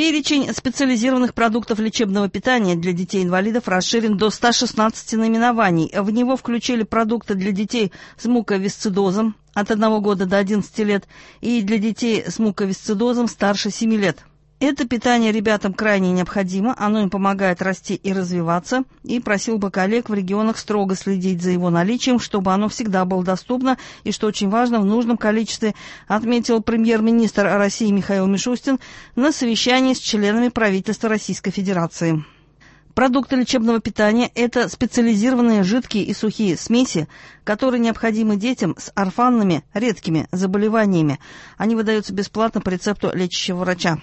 Перечень специализированных продуктов лечебного питания для детей-инвалидов расширен до 116 наименований. В него включили продукты для детей с муковисцидозом от 1 года до 11 лет и для детей с муковисцидозом старше 7 лет. Это питание ребятам крайне необходимо, оно им помогает расти и развиваться, и просил бы коллег в регионах строго следить за его наличием, чтобы оно всегда было доступно и, что очень важно, в нужном количестве, отметил премьер-министр России Михаил Мишустин на совещании с членами правительства Российской Федерации. Продукты лечебного питания – это специализированные жидкие и сухие смеси, которые необходимы детям с орфанными редкими заболеваниями. Они выдаются бесплатно по рецепту лечащего врача.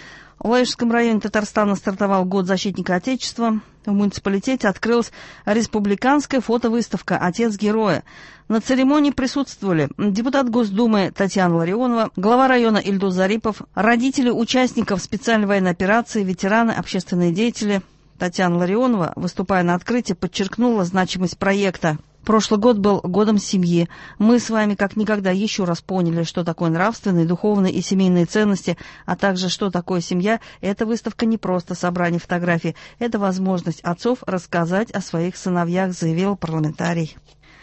В Лаишском районе Татарстана стартовал год защитника Отечества. В муниципалитете открылась республиканская фотовыставка «Отец героя». На церемонии присутствовали депутат Госдумы Татьяна Ларионова, глава района Ильдус Зарипов, родители участников специальной военной операции, ветераны, общественные деятели. Татьяна Ларионова, выступая на открытии, подчеркнула значимость проекта. Прошлый год был годом семьи. Мы с вами как никогда еще раз поняли, что такое нравственные, духовные и семейные ценности, а также что такое семья. Эта выставка не просто собрание фотографий, это возможность отцов рассказать о своих сыновьях, заявил парламентарий.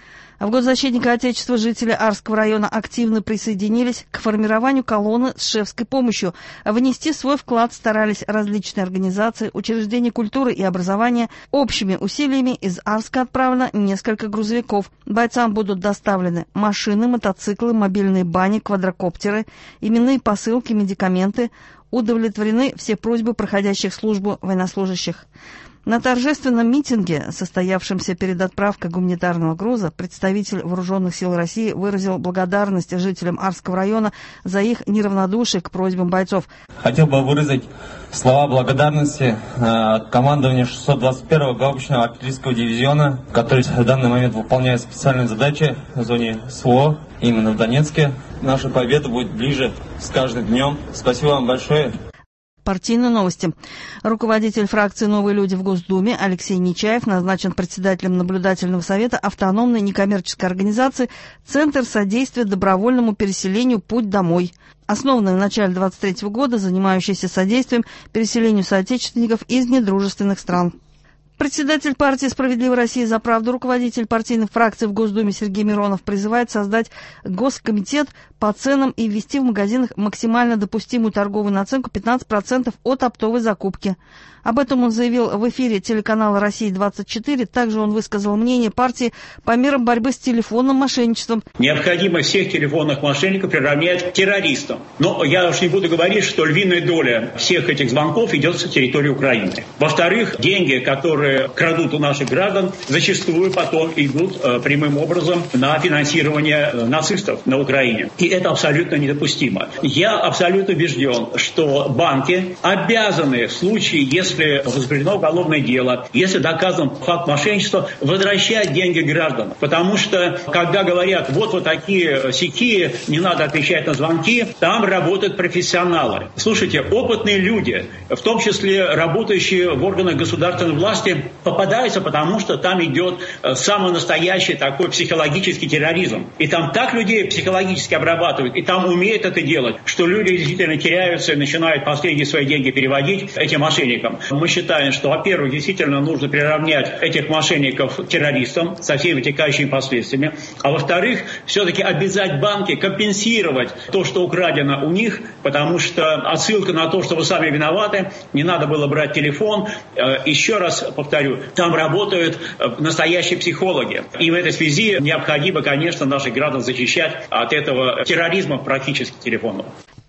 В год защитника Отечества жители Арского района активно присоединились к формированию колонны с шефской помощью. Внести свой вклад старались различные организации, учреждения культуры и образования. Общими усилиями из Арска отправлено несколько грузовиков. Бойцам будут доставлены машины, мотоциклы, мобильные бани, квадрокоптеры, именные посылки, медикаменты. Удовлетворены все просьбы проходящих службу военнослужащих. На торжественном митинге, состоявшемся перед отправкой гуманитарного груза, представитель Вооруженных сил России выразил благодарность жителям Арского района за их неравнодушие к просьбам бойцов. Хотел бы выразить слова благодарности от командования 621-го гаубичного артиллерийского дивизиона, который в данный момент выполняет специальные задачи в зоне СВО, именно в Донецке. Наша победа будет ближе с каждым днем. Спасибо вам большое. Партийные новости. Руководитель фракции «Новые люди» в Госдуме Алексей Нечаев назначен председателем наблюдательного совета автономной некоммерческой организации «Центр содействия добровольному переселению «Путь домой». Основанный в начале 2023 года, занимающийся содействием переселению соотечественников из недружественных стран. Председатель партии «Справедливая Россия за правду», руководитель партийных фракций в Госдуме Сергей Миронов призывает создать госкомитет по ценам и ввести в магазинах максимально допустимую торговую наценку 15% от оптовой закупки. Об этом он заявил в эфире телеканала «Россия-24». Также он высказал мнение партии по мерам борьбы с телефонным мошенничеством. Необходимо всех телефонных мошенников приравнять к террористам. Но я уж не буду говорить, что львиная доля всех этих звонков идет с территории Украины. Во-вторых, деньги, которые крадут у наших граждан, зачастую потом идут прямым образом на финансирование нацистов на Украине. И это абсолютно недопустимо. Я абсолютно убежден, что банки обязаны в случае, если возбуждено уголовное дело, если доказан факт мошенничества, возвращать деньги гражданам. Потому что, когда говорят, вот такие-сякие, не надо отвечать на звонки, там работают профессионалы. Слушайте, опытные люди, в том числе работающие в органах государственной власти, попадаются, потому что там идет самый настоящий такой психологический терроризм. И там так людей психологически обрабатывают, и там умеют это делать, что люди действительно теряются и начинают последние свои деньги переводить этим мошенникам. Мы считаем, что, во-первых, действительно нужно приравнять этих мошенников к террористам со всеми вытекающими последствиями, а во-вторых, все-таки обязать банки компенсировать то, что украдено у них, потому что отсылка на то, что вы сами виноваты, не надо было брать телефон. Еще раз повторю, там работают настоящие психологи. И в этой связи необходимо, конечно, наших граждан защищать от этого терроризма практически телефонного.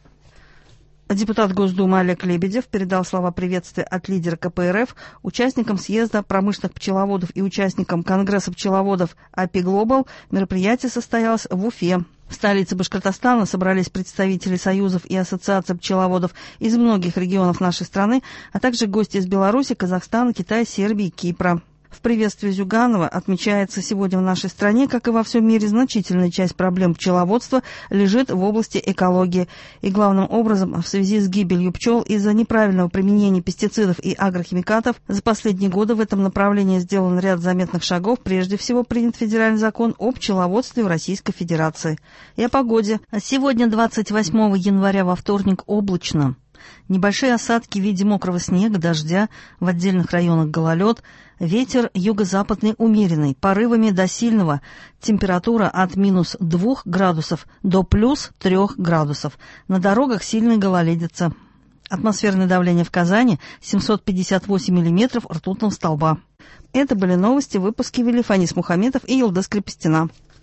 Депутат Госдумы Олег Лебедев передал слова приветствия от лидера КПРФ участникам съезда промышленных пчеловодов и участникам Конгресса пчеловодов АПИ Глобал. Мероприятие состоялось в Уфе. В столице Башкортостана собрались представители союзов и ассоциаций пчеловодов из многих регионов нашей страны, а также гости из Беларуси, Казахстана, Китая, Сербии и Кипра. В приветствии Зюганова отмечается сегодня в нашей стране, как и во всем мире, значительная часть проблем пчеловодства лежит в области экологии. И главным образом в связи с гибелью пчел из-за неправильного применения пестицидов и агрохимикатов за последние годы в этом направлении сделан ряд заметных шагов. Прежде всего принят федеральный закон о пчеловодстве в Российской Федерации. И о погоде. Сегодня, 28 января, во вторник, облачно. Небольшие осадки в виде мокрого снега, дождя, в отдельных районах гололед. Ветер юго-западный умеренный, порывами до сильного. Температура от минус 2 градусов до плюс 3 градусов. На дорогах сильная гололедица. Атмосферное давление в Казани 758 миллиметров ртутного столба. Это были новости, выпуски вели Фанис Мухаметов и Юлдыз Крепостина.